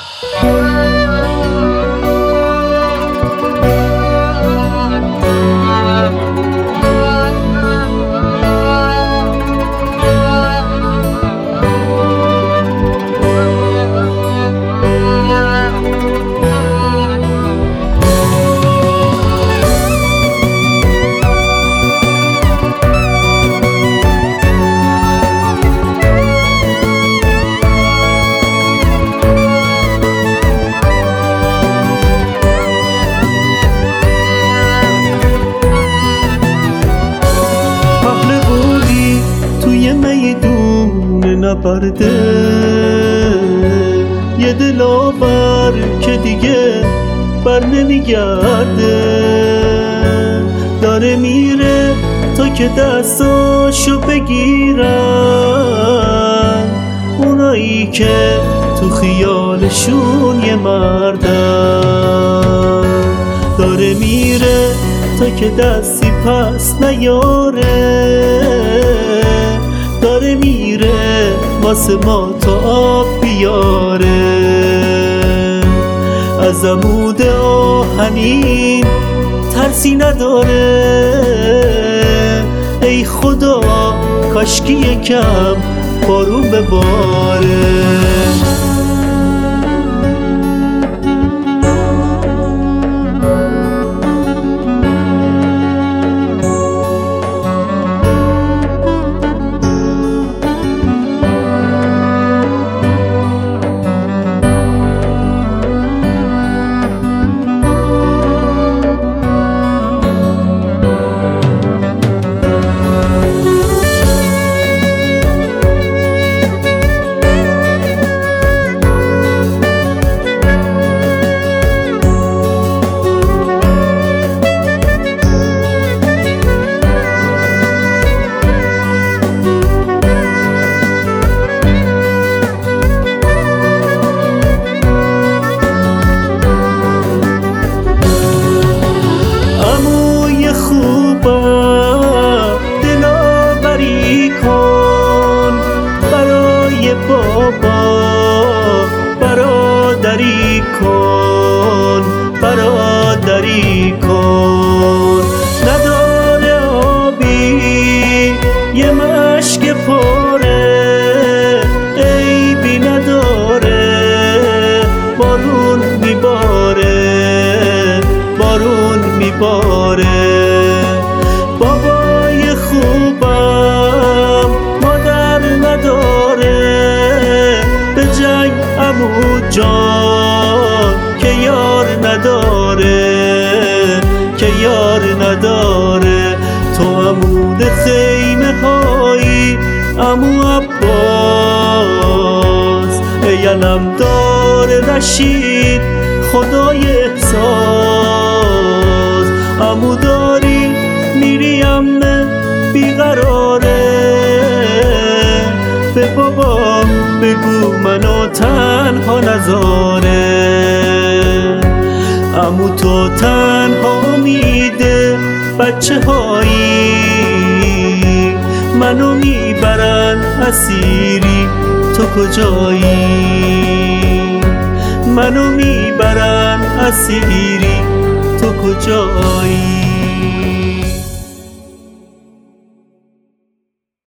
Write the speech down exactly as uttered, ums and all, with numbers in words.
نپرده یه دلاور که دیگه بر نمیگرده، داره میره تا که دستاشو بگیرن اونایی که تو خیالشون یه مردن، داره میره تا که دستی پس نیاره، داره میره واسه ما تا آب بیاره. از عمود آهنین ترسی نداره، ای خدا کاشکی یکم بارون بباره. دلاوری کن برای بابا، برادری کن برادری کن. نداره آبی یه مشک پاره، عیبی نداره بارون میباره بارون میباره. بابای خوبم مادر نداره، به جنگ عمو جان که یار نداره که یار نداره. تو عمود خیمه هایی عمو عباس، ای علمدار رشید خدای احساس. عمو داری میری عمه بیقراره، به بابا بگو منو تنها نذاره. عمو تو تنها امیده بچه هایی، منو میبرن اسیری تو کجایی، منو میبرن اسیری تو کجایی.